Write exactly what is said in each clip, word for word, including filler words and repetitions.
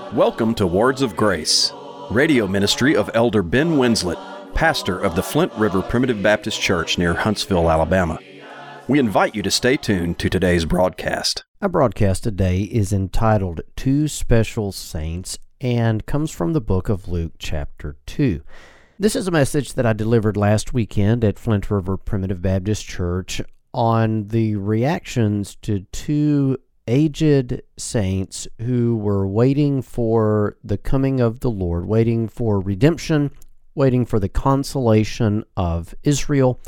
Welcome to Words of Grace, radio ministry of Elder Ben Winslet, pastor of the Flint River Primitive Baptist Church near Huntsville, Alabama. We invite you to stay tuned to today's broadcast. Our broadcast today is entitled Two Special Saints and comes from the book of Luke chapter two. This is a message that I delivered last weekend at Flint River Primitive Baptist Church on the reactions to two aged saints who were waiting for the coming of the Lord, waiting for redemption, waiting for the consolation of Israel,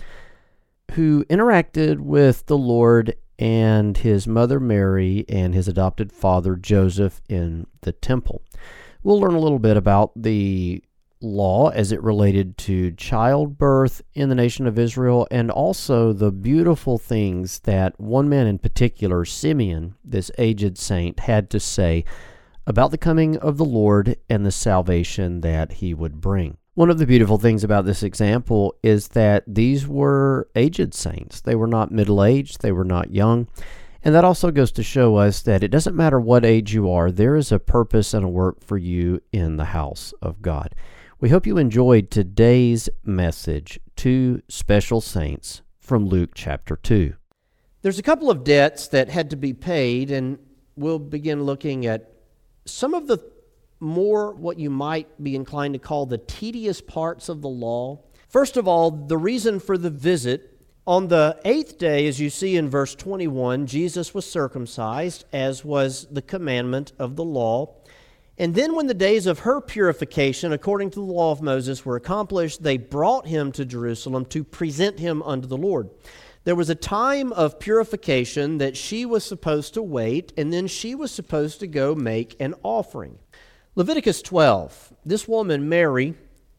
who interacted with the Lord and his mother Mary and his adopted father Joseph in the temple. We'll learn a little bit about the law as it related to childbirth in the nation of Israel, and also the beautiful things that one man in particular, Simeon, this aged saint, had to say about the coming of the Lord and the salvation that he would bring. One of the beautiful things about this example is that these were aged saints. They were not middle-aged, they were not young, and that also goes to show us that it doesn't matter what age you are, there is a purpose and a work for you in the house of God. We hope you enjoyed today's message, Two Special Saints, from Luke chapter two. There's a couple of debts that had to be paid, and we'll begin looking at some of the more what you might be inclined to call the tedious parts of the law. First of all, the reason for the visit. On the eighth day, as you see in verse twenty-one, Jesus was circumcised, as was the commandment of the law. And then when the days of her purification, according to the law of Moses, were accomplished, they brought him to Jerusalem to present him unto the Lord. There was a time of purification that she was supposed to wait, and then she was supposed to go make an offering. Leviticus twelve, this woman, Mary,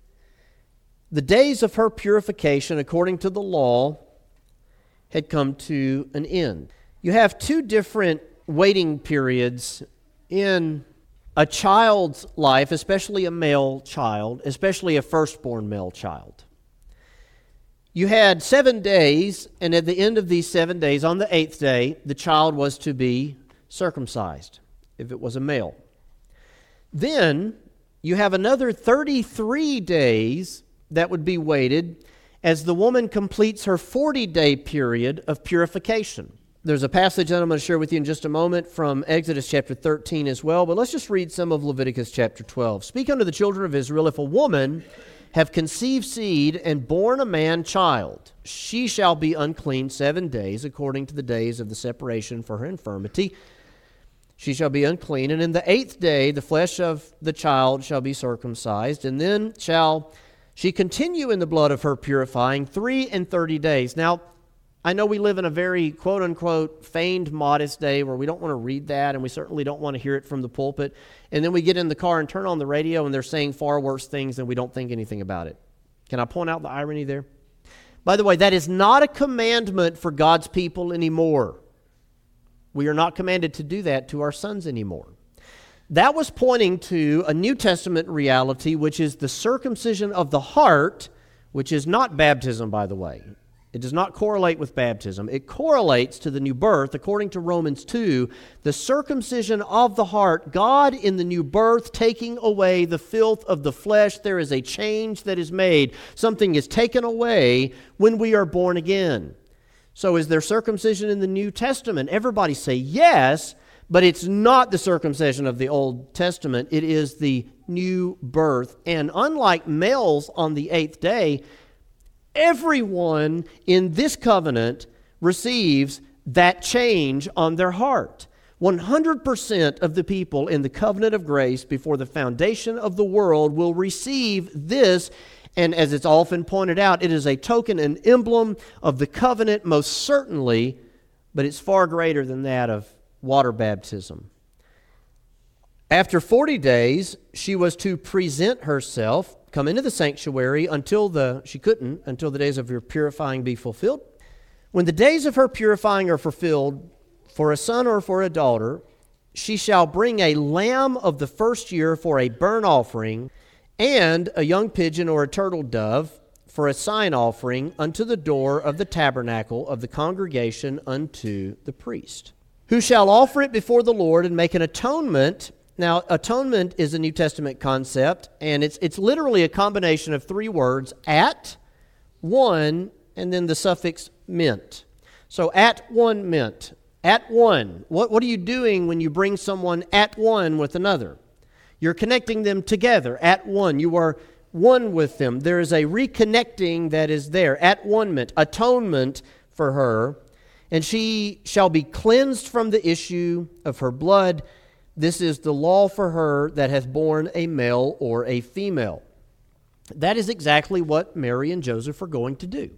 the days of her purification, according to the law, had come to an end. You have two different waiting periods in a child's life, especially a male child, especially a firstborn male child. You had seven days, and at the end of these seven days, on the eighth day, the child was to be circumcised, if it was a male. Then you have another thirty-three days that would be waited as the woman completes her forty-day period of purification. There's a passage that I'm going to share with you in just a moment from Exodus chapter thirteen as well, but let's just read some of Leviticus chapter twelve. Speak unto the children of Israel, if a woman have conceived seed and born a man child, she shall be unclean seven days, according to the days of the separation for her infirmity. She shall be unclean, and in the eighth day the flesh of the child shall be circumcised, and then shall she continue in the blood of her purifying three and thirty days. Now, I know we live in a very quote-unquote feigned modest day where we don't want to read that, and we certainly don't want to hear it from the pulpit. And then we get in the car and turn on the radio, and they're saying far worse things, and we don't think anything about it. Can I point out the irony there? By the way, that is not a commandment for God's people anymore. We are not commanded to do that to our sons anymore. That was pointing to a New Testament reality, which is the circumcision of the heart, which is not baptism, by the way. It does not correlate with baptism. It correlates to the new birth. According to Romans two, the circumcision of the heart, God in the new birth taking away the filth of the flesh, there is a change that is made. Something is taken away when we are born again. So is there circumcision in the New Testament? Everybody say yes, but it's not the circumcision of the Old Testament. It is the new birth. And unlike males on the eighth day, everyone in this covenant receives that change on their heart. one hundred percent of the people in the covenant of grace before the foundation of the world will receive this. And as it's often pointed out, it is a token and emblem of the covenant, most certainly, but it's far greater than that of water baptism. After forty days, she was to present herself, come into the sanctuary until the, she couldn't, until the days of her purifying be fulfilled. When the days of her purifying are fulfilled, for a son or for a daughter, she shall bring a lamb of the first year for a burnt offering, and a young pigeon or a turtle dove for a sign offering unto the door of the tabernacle of the congregation unto the priest, who shall offer it before the Lord and make an atonement. Now, atonement is a New Testament concept, and it's it's literally a combination of three words, at, one, and then the suffix ment. So at one ment. At one. What, what are you doing when you bring someone at one with another? You're connecting them together at one. You are one with them. There is a reconnecting that is there. At one ment. Atonement for her. And she shall be cleansed from the issue of her blood. This is the law for her that hath borne a male or a female. That is exactly what Mary and Joseph are going to do.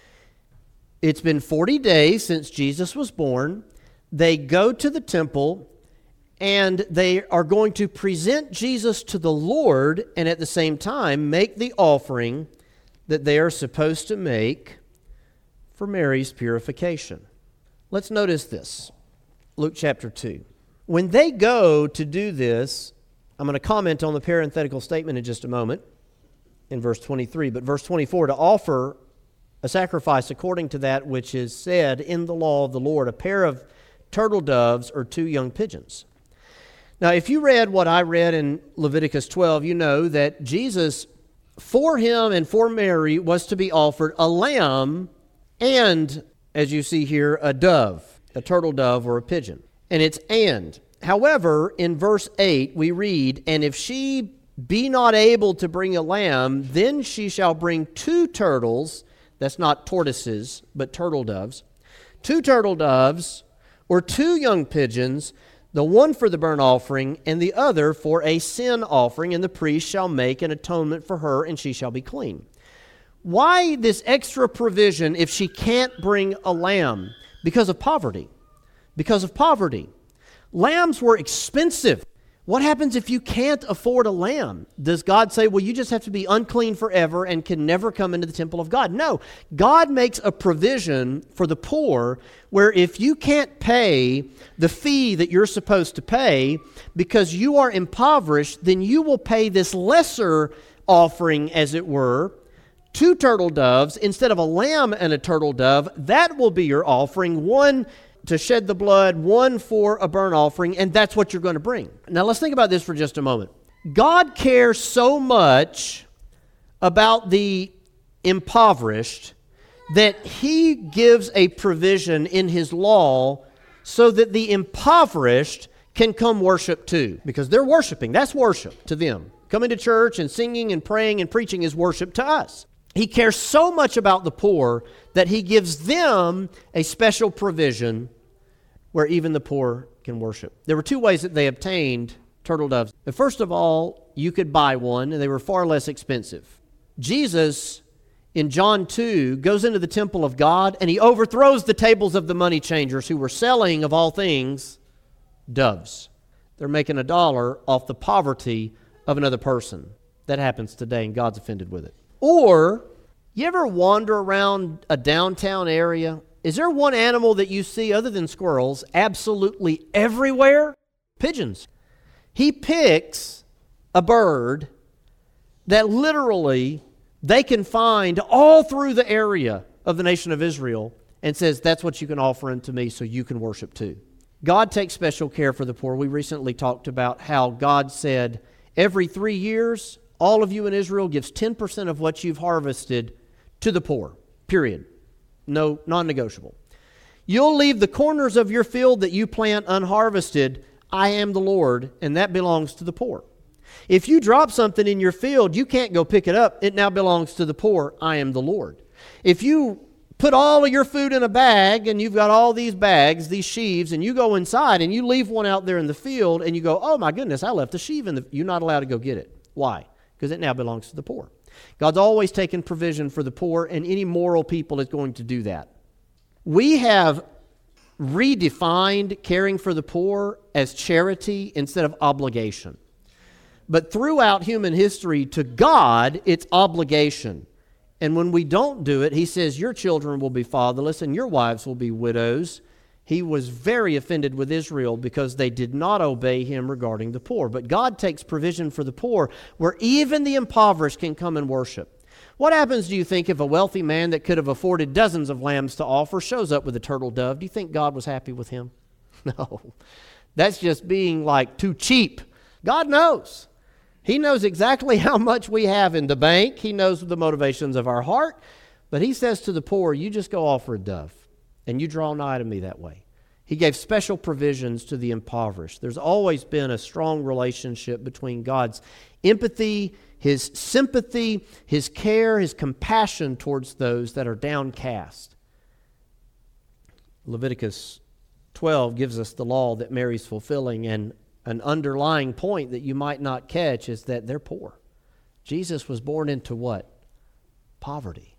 It's been forty days since Jesus was born. They go to the temple, and they are going to present Jesus to the Lord, and at the same time make the offering that they are supposed to make for Mary's purification. Let's notice this. Luke chapter two. When they go to do this, I'm going to comment on the parenthetical statement in just a moment in verse twenty-three, but verse twenty-four, to offer a sacrifice according to that which is said in the law of the Lord, a pair of turtle doves or two young pigeons. Now, if you read what I read in Leviticus twelve, you know that Jesus, for him and for Mary, was to be offered a lamb and, as you see here, a dove, a turtle dove or a pigeon. And it's and. However, in verse eight, we read, and if she be not able to bring a lamb, then she shall bring two turtles. That's not tortoises, but turtle doves. Two turtle doves or two young pigeons, the one for the burnt offering and the other for a sin offering, and the priest shall make an atonement for her, and she shall be clean. Why this extra provision if she can't bring a lamb? Because of poverty. Because of poverty. Lambs were expensive. What happens if you can't afford a lamb? Does God say, well, you just have to be unclean forever and can never come into the temple of God? No. God makes a provision for the poor where if you can't pay the fee that you're supposed to pay because you are impoverished, then you will pay this lesser offering, as it were, two turtle doves instead of a lamb and a turtle dove. That will be your offering, one to shed the blood, one for a burnt offering, and that's what you're going to bring. Now let's think about this for just a moment. God cares so much about the impoverished that He gives a provision in His law so that the impoverished can come worship too, because they're worshiping. That's worship to them. Coming to church and singing and praying and preaching is worship to us. He cares so much about the poor that He gives them a special provision where even the poor can worship. There were two ways that they obtained turtle doves. First of all, you could buy one, and they were far less expensive. Jesus, in John two, goes into the temple of God, and He overthrows the tables of the money changers who were selling, of all things, doves. They're making a dollar off the poverty of another person. That happens today, and God's offended with it. Or, you ever wander around a downtown area? Is there one animal that you see other than squirrels absolutely everywhere? Pigeons. He picks a bird that literally they can find all through the area of the nation of Israel and says, that's what you can offer unto me so you can worship too. God takes special care for the poor. We recently talked about how God said every three years, all of you in Israel gives ten percent of what you've harvested to the poor, period. No, non-negotiable. You'll leave the corners of your field that you plant unharvested. I am the Lord, and that belongs to the poor. If you drop something in your field, you can't go pick it up. It now belongs to the poor. I am the Lord. If you put all of your food in a bag, and you've got all these bags, these sheaves, and you go inside, and you leave one out there in the field, and you go, oh my goodness, I left a sheaf in the... You're not allowed to go get it. Why? Because it now belongs to the poor. God's always taken provision for the poor, and any moral people is going to do that. We have redefined caring for the poor as charity instead of obligation. But throughout human history, to God, it's obligation. And when we don't do it, He says, your children will be fatherless and your wives will be widows. He was very offended with Israel because they did not obey Him regarding the poor. But God takes provision for the poor where even the impoverished can come and worship. What happens, do you think, if a wealthy man that could have afforded dozens of lambs to offer shows up with a turtle dove? Do you think God was happy with him? No. That's just being like too cheap God knows. He knows exactly how much we have in the bank. He knows the motivations of our heart. But he says to the poor, you just go offer a dove, and you draw nigh to me that way. He gave special provisions to the impoverished. There's always been a strong relationship between God's empathy, his sympathy, his care, his compassion towards those that are downcast. Leviticus twelve gives us the law that Mary's fulfilling, and an underlying point that you might not catch is that they're poor. Jesus was born into what? Poverty.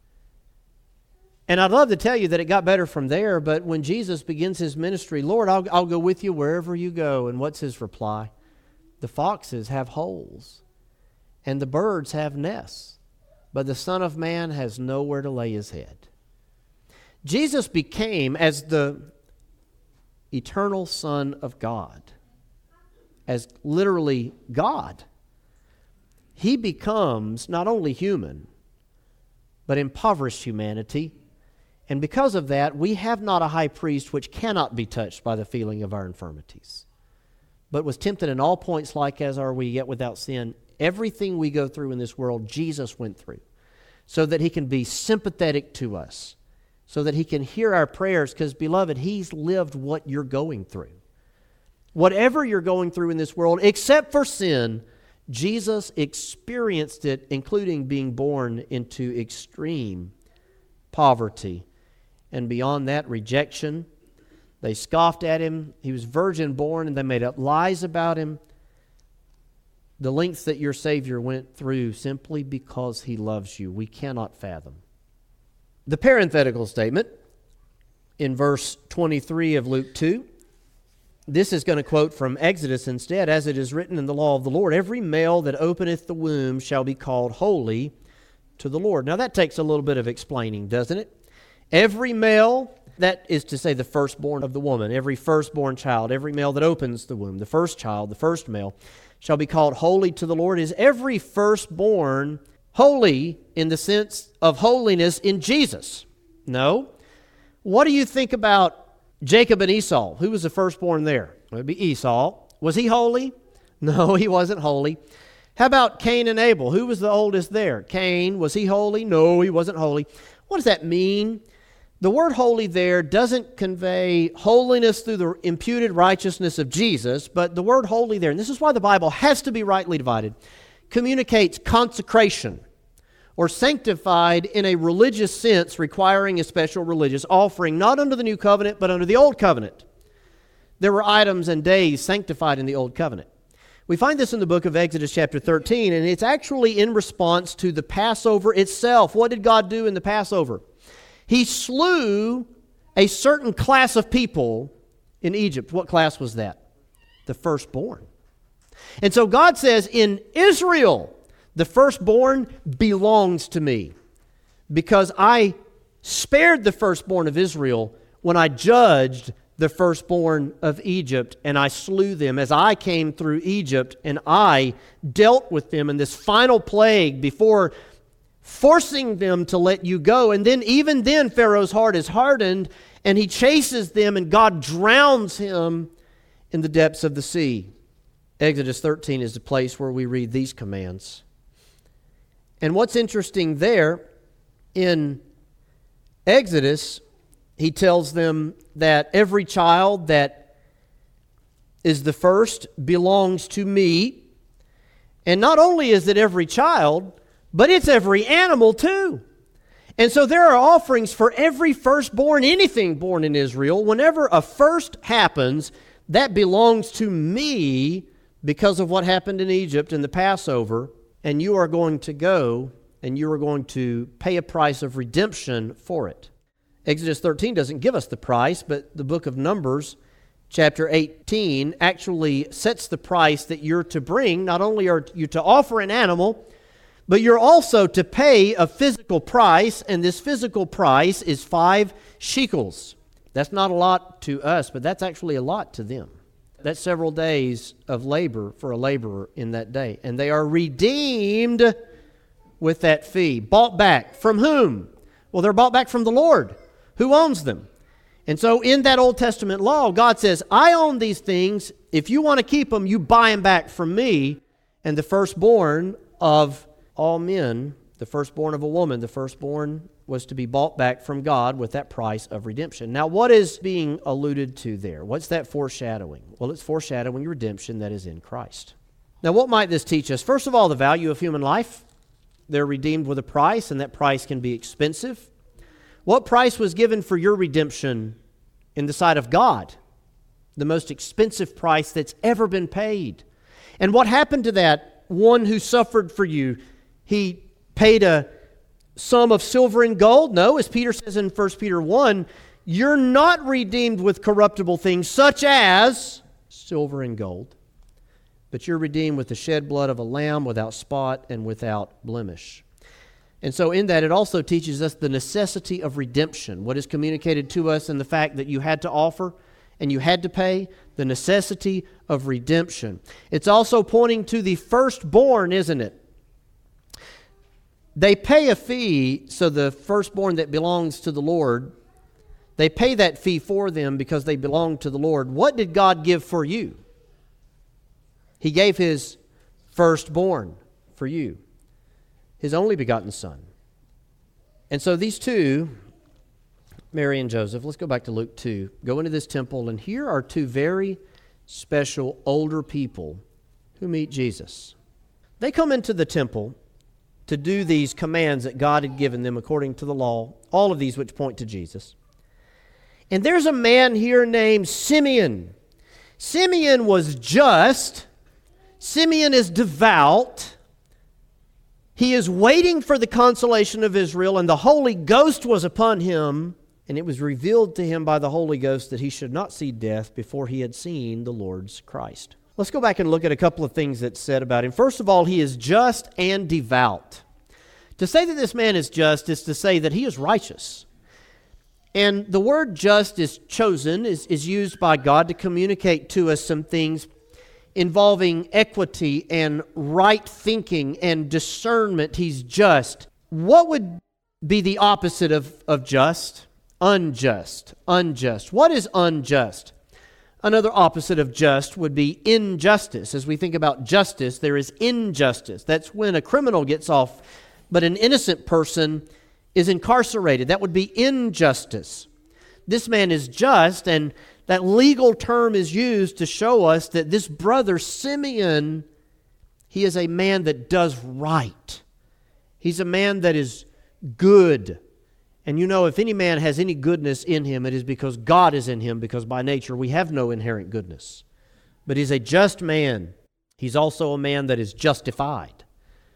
And I'd love to tell you that it got better from there, but when Jesus begins his ministry, Lord, I'll, I'll go with you wherever you go. And what's his reply? The foxes have holes, and the birds have nests, but the Son of Man has nowhere to lay his head. Jesus became, as the eternal Son of God, as literally God, he becomes not only human, but impoverished humanity. And because of that, we have not a high priest which cannot be touched by the feeling of our infirmities, but was tempted in all points like as are we, yet without sin. Everything we go through in this world, Jesus went through, so that he can be sympathetic to us, so that he can hear our prayers, because, beloved, he's lived what you're going through. Whatever you're going through in this world, except for sin, Jesus experienced it, including being born into extreme poverty. And beyond that, rejection. They scoffed at him. He was virgin born, and they made up lies about him. The lengths that your Savior went through simply because he loves you, we cannot fathom. The parenthetical statement in verse twenty-three of Luke two, this is going to quote from Exodus instead. As it is written in the law of the Lord, every male that openeth the womb shall be called holy to the Lord. Now that takes a little bit of explaining, doesn't it? Every male, that is to say the firstborn of the woman, every firstborn child, every male that opens the womb, the first child, the first male, shall be called holy to the Lord. Is every firstborn holy in the sense of holiness in Jesus? No. What do you think about Jacob and Esau? Who was the firstborn there? It would be Esau. Was he holy? No, he wasn't holy. How about Cain and Abel? Who was the oldest there? Cain, was he holy? No, he wasn't holy. What does that mean? The word holy there doesn't convey holiness through the imputed righteousness of Jesus, but the word holy there, and this is why the Bible has to be rightly divided, communicates consecration or sanctified in a religious sense, requiring a special religious offering, not under the new covenant, but under the old covenant. There were items and days sanctified in the old covenant. We find this in the book of Exodus chapter thirteen, and it's actually in response to the Passover itself. What did God do in the Passover? He slew a certain class of people in Egypt. What class was that? The firstborn. And so God says, in Israel, the firstborn belongs to me, because I spared the firstborn of Israel when I judged the firstborn of Egypt, and I slew them as I came through Egypt, and I dealt with them in this final plague before forcing them to let you go. And then even then Pharaoh's heart is hardened, and he chases them, and God drowns him in the depths of the sea. Exodus thirteen is the place where we read these commands. And what's interesting there, in Exodus, he tells them that every child that is the first belongs to me. And not only is it every child, but it's every animal too. And so there are offerings for every firstborn, anything born in Israel. Whenever a first happens, that belongs to me because of what happened in Egypt in the Passover. And you are going to go and you are going to pay a price of redemption for it. Exodus thirteen doesn't give us the price, but the book of Numbers, chapter eighteen, actually sets the price that you're to bring. Not only are you to offer an animal, but you're also to pay a physical price, and this physical price is five shekels. That's not a lot to us, but that's actually a lot to them. That's several days of labor for a laborer in that day. And they are redeemed with that fee. Bought back. From whom? Well, they're bought back from the Lord. Who owns them? And so in that Old Testament law, God says, I own these things. If you want to keep them, you buy them back from me. And the firstborn of all men, the firstborn of a woman, the firstborn was to be bought back from God with that price of redemption. Now, what is being alluded to there? What's that foreshadowing? Well, it's foreshadowing redemption that is in Christ. Now, what might this teach us? First of all, the value of human life. They're redeemed with a price, and that price can be expensive. What price was given for your redemption in the sight of God? The most expensive price that's ever been paid. And what happened to that one who suffered for you? He paid a sum of silver and gold? No, as Peter says in First Peter one, you're not redeemed with corruptible things such as silver and gold, but you're redeemed with the shed blood of a lamb without spot and without blemish. And so in that, it also teaches us the necessity of redemption. What is communicated to us in the fact that you had to offer and you had to pay, the necessity of redemption. It's also pointing to the firstborn, isn't it? They pay a fee, so the firstborn that belongs to the Lord, they pay that fee for them because they belong to the Lord. What did God give for you? He gave His firstborn for you, His only begotten Son. And so these two, Mary and Joseph, let's go back to Luke two, go into this temple, and here are two very special older people who meet Jesus. They come into the temple to do these commands that God had given them according to the law, all of these which point to Jesus. And there's a man here named Simeon. Simeon was just. Simeon is devout. He is waiting for the consolation of Israel, and the Holy Ghost was upon him, and it was revealed to him by the Holy Ghost that he should not see death before he had seen the Lord's Christ. Let's go back and look at a couple of things that's said about him. First of all, he is just and devout. To say that this man is just is to say that he is righteous. And the word just is chosen, is, is used by God to communicate to us some things involving equity and right thinking and discernment. He's just. What would be the opposite of, of just? Unjust. Unjust. What is unjust? Another opposite of just would be injustice. As we think about justice, there is injustice. That's when a criminal gets off, but an innocent person is incarcerated. That would be injustice. This man is just, and that legal term is used to show us that this brother, Simeon, he is a man that does right. He's a man that is good. And you know, if any man has any goodness in him, it is because God is in him, because by nature we have no inherent goodness. But he's a just man. He's also a man that is justified.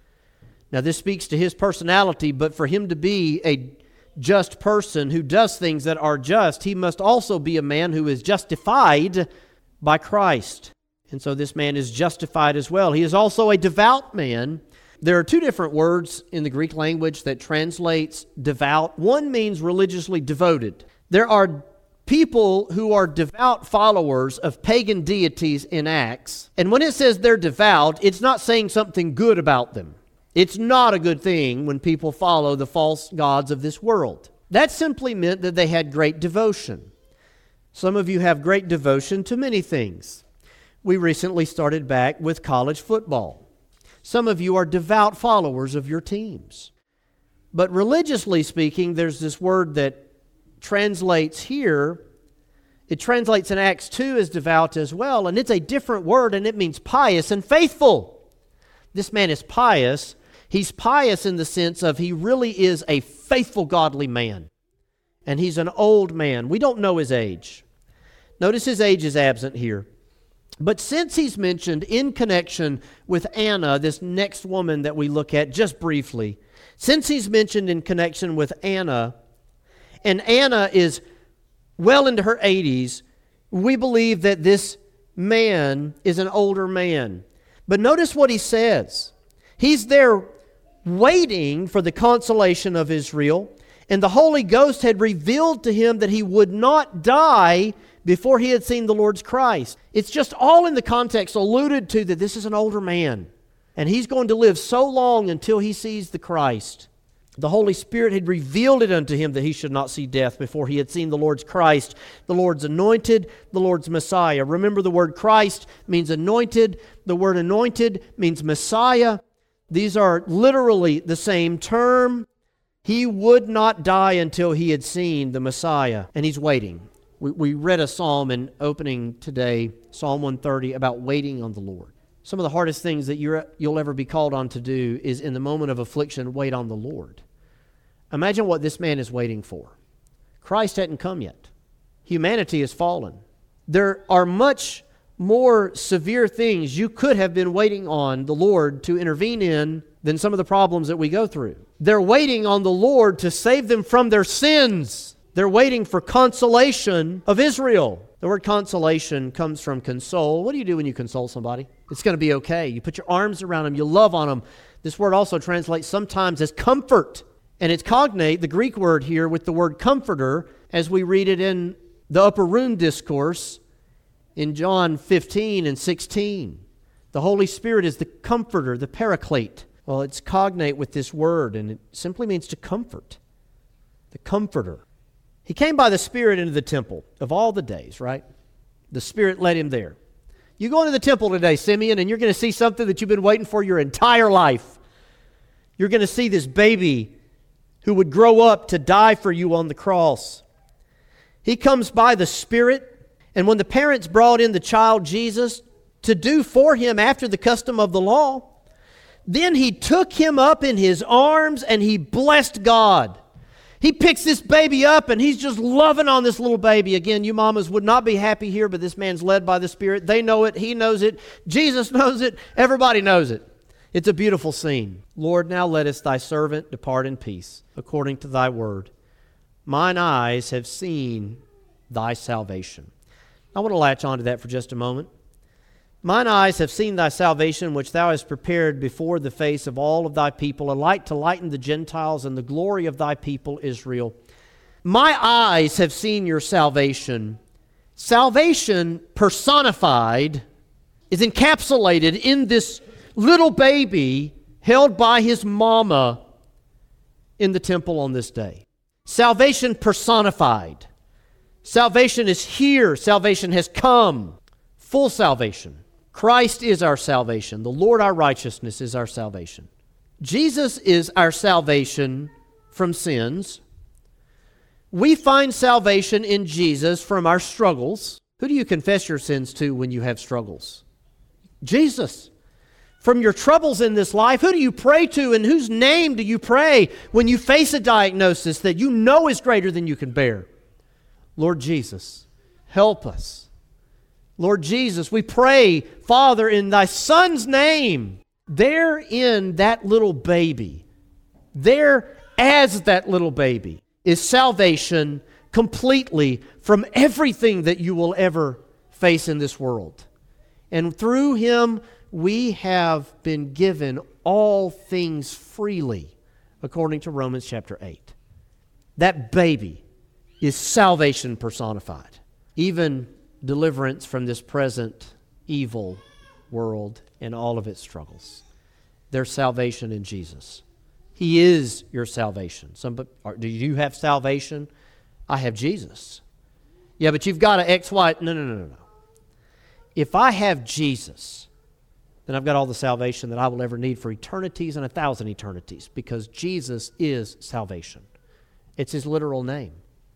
Now this speaks to his personality, but for him to be a just person who does things that are just, he must also be a man who is justified by Christ. And so this man is justified as well. He is also a devout man. There are two different words in the Greek language that translates devout. One means religiously devoted. There are people who are devout followers of pagan deities in Acts. And when it says they're devout, it's not saying something good about them. It's not a good thing when people follow the false gods of this world. That simply meant that they had great devotion. Some of you have great devotion to many things. We recently started back with college football. Some of you are devout followers of your teams. But religiously speaking, there's this word that translates here. It translates in Acts two as devout as well, and it's a different word, and it means pious and faithful. This man is pious. He's pious in the sense of he really is a faithful, godly man. And he's an old man. We don't know his age. Notice his age is absent here. But since he's mentioned in connection with Anna, this next woman that we look at just briefly, since he's mentioned in connection with Anna, and Anna is well into her eighties, we believe that this man is an older man. But notice what he says. He's there waiting for the consolation of Israel, and the Holy Ghost had revealed to him that he would not die before he had seen the Lord's Christ. It's just all in the context alluded to that this is an older man, and he's going to live so long until he sees the Christ. The Holy Spirit had revealed it unto him that he should not see death before he had seen the Lord's Christ, the Lord's anointed, the Lord's Messiah. Remember, the word Christ means anointed. The word anointed means Messiah. These are literally the same term. He would not die until he had seen the Messiah, and he's waiting. We, we read a psalm in opening today, Psalm one thirty, about waiting on the Lord. Some of the hardest things that you're, you'll ever be called on to do is in the moment of affliction, wait on the Lord. Imagine what this man is waiting for. Christ hadn't come yet. Humanity has fallen. There are much more severe things you could have been waiting on the Lord to intervene in than some of the problems that we go through. They're waiting on the Lord to save them from their sins. They're waiting for consolation of Israel. The word consolation comes from console. What do you do when you console somebody? It's going to be okay. You put your arms around them. You love on them. This word also translates sometimes as comfort. And it's cognate, the Greek word here, with the word comforter, as we read it in the upper room discourse in John fifteen and sixteen. The Holy Spirit is the comforter, the paraclete. Well, it's cognate with this word, and it simply means to comfort. The comforter. He came by the Spirit into the temple of all the days, right? The Spirit led him there. You go into the temple today, Simeon, and you're going to see something that you've been waiting for your entire life. You're going to see this baby who would grow up to die for you on the cross. He comes by the Spirit, and when the parents brought in the child Jesus to do for him after the custom of the law, then he took him up in his arms and he blessed God. He picks this baby up and he's just loving on this little baby. Again, you mamas would not be happy here, but this man's led by the Spirit. They know it. He knows it. Jesus knows it. Everybody knows it. It's a beautiful scene. Lord, now lettest thy servant depart in peace, according to thy word. Mine eyes have seen thy salvation. I want to latch on to that for just a moment. Mine eyes have seen thy salvation, which thou hast prepared before the face of all of thy people, a light to lighten the Gentiles and the glory of thy people Israel. My eyes have seen your salvation. Salvation personified is encapsulated in this little baby held by his mama in the temple on this day. Salvation personified. Salvation is here. Salvation has come. Full salvation. Christ is our salvation. The Lord our righteousness is our salvation. Jesus is our salvation from sins. We find salvation in Jesus from our struggles. Who do you confess your sins to when you have struggles? Jesus. From your troubles in this life, who do you pray to, and whose name do you pray when you face a diagnosis that you know is greater than you can bear? Lord Jesus, help us. Lord Jesus, we pray, Father, in thy Son's name, there in that little baby, there as that little baby, is salvation completely from everything that you will ever face in this world. And through him, we have been given all things freely, according to Romans chapter eight. That baby is salvation personified. Even deliverance from this present evil world and all of its struggles. There's salvation in Jesus. He is your salvation. Some, do you have salvation? I have Jesus. Yeah, but you've got an X, Y. No, no, no, no, no. If I have Jesus, then I've got all the salvation that I will ever need for eternities and a thousand eternities, because Jesus is salvation. It's his literal name.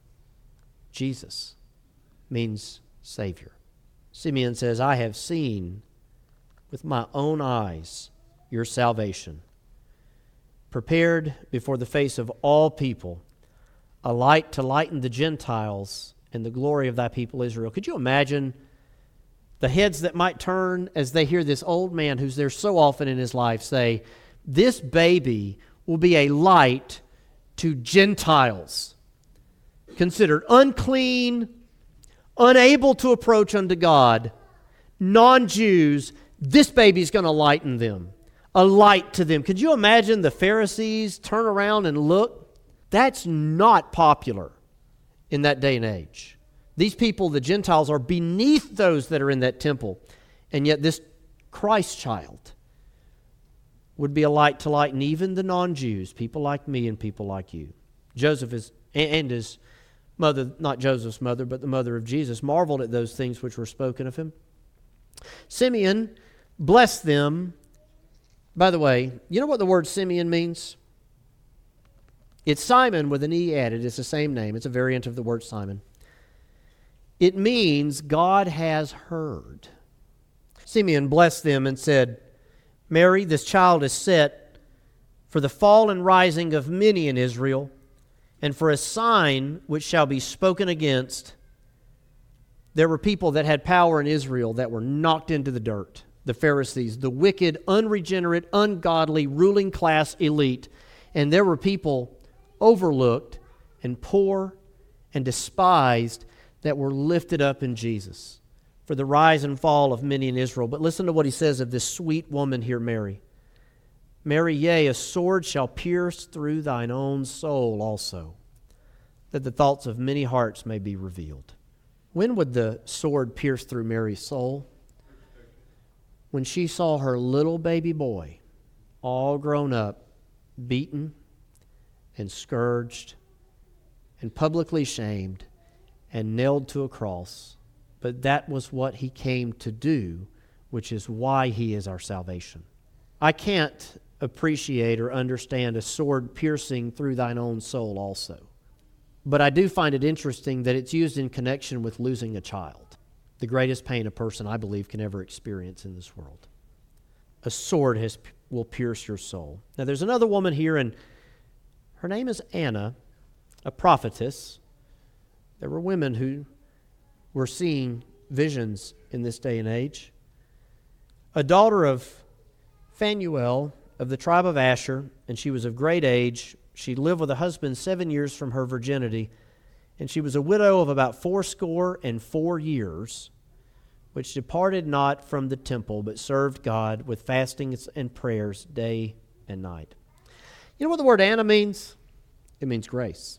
Jesus means Savior. Simeon says, I have seen with my own eyes your salvation, prepared before the face of all people, a light to lighten the Gentiles and the glory of thy people Israel. Could you imagine the heads that might turn as they hear this old man who's there so often in his life say, this baby will be a light to Gentiles, considered unclean, unable to approach unto God, non-Jews. This baby's going to lighten them, a light to them. Could you imagine the Pharisees turn around and look? That's not popular in that day and age. These people, the Gentiles, are beneath those that are in that temple. And yet this Christ child would be a light to lighten even the non-Jews, people like me and people like you. Joseph is, and his mother, not Joseph's mother, but the mother of Jesus, marveled at those things which were spoken of him. Simeon blessed them. By the way, you know what the word Simeon means? It's Simon with an E added. It's the same name. It's a variant of the word Simon. It means God has heard. Simeon blessed them and said, Mary, this child is set for the fall and rising of many in Israel, and for a sign which shall be spoken against. There were people that had power in Israel that were knocked into the dirt. The Pharisees, the wicked, unregenerate, ungodly, ruling class elite. And there were people overlooked and poor and despised that were lifted up in Jesus for the rise and fall of many in Israel. But listen to what he says of this sweet woman here, Mary. Mary, yea, a sword shall pierce through thine own soul also, that the thoughts of many hearts may be revealed. When would the sword pierce through Mary's soul? When she saw her little baby boy, all grown up, beaten and scourged and publicly shamed and nailed to a cross. But that was what he came to do, which is why he is our salvation. I can't appreciate or understand a sword piercing through thine own soul also. But I do find it interesting that it's used in connection with losing a child, the greatest pain a person, I believe, can ever experience in this world. A sword has, will pierce your soul. Now, there's another woman here, and her name is Anna, a prophetess. There were women who were seeing visions in this day and age. A daughter of Phanuel of the tribe of Asher, and she was of great age. She lived with a husband seven years from her virginity, and she was a widow of about fourscore and four years, which departed not from the temple, but served God with fastings and prayers day and night. You know what the word Anna means? It means grace.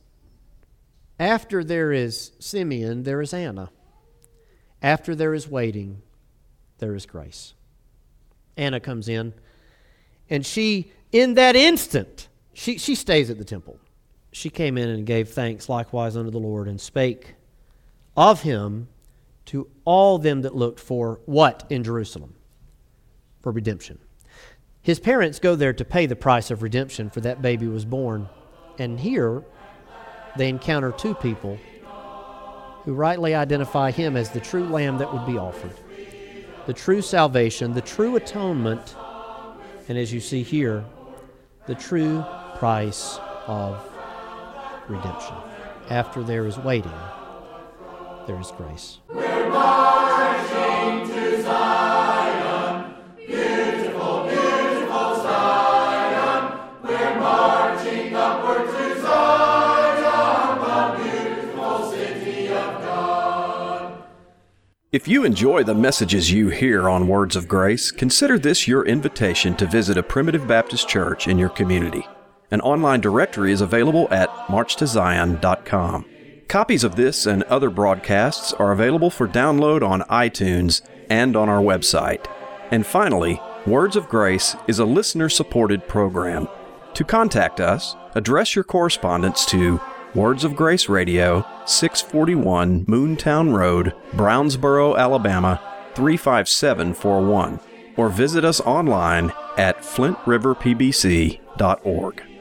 After there is Simeon, there is Anna. After there is waiting, there is grace. Anna comes in, and she, in that instant, she, she stays at the temple. She came in and gave thanks likewise unto the Lord, and spake of him to all them that looked for what in Jerusalem? For redemption. His parents go there to pay the price of redemption, for that baby was born. And here they encounter two people who rightly identify him as the true lamb that would be offered, the true salvation, the true atonement, and as you see here, the true price of redemption. After there is waiting, there is grace. We're marching to Zion, beautiful, beautiful Zion. We're marching upward to Zion, the beautiful city of God. If you enjoy the messages you hear on Words of Grace, consider this your invitation to visit a Primitive Baptist church in your community. An online directory is available at march to zion dot com. Copies of this and other broadcasts are available for download on iTunes and on our website. And finally, Words of Grace is a listener-supported program. To contact us, address your correspondence to Words of Grace Radio, six forty-one Moontown Road, Brownsboro, Alabama, three five seven four one, or visit us online at flint river p b c dot org.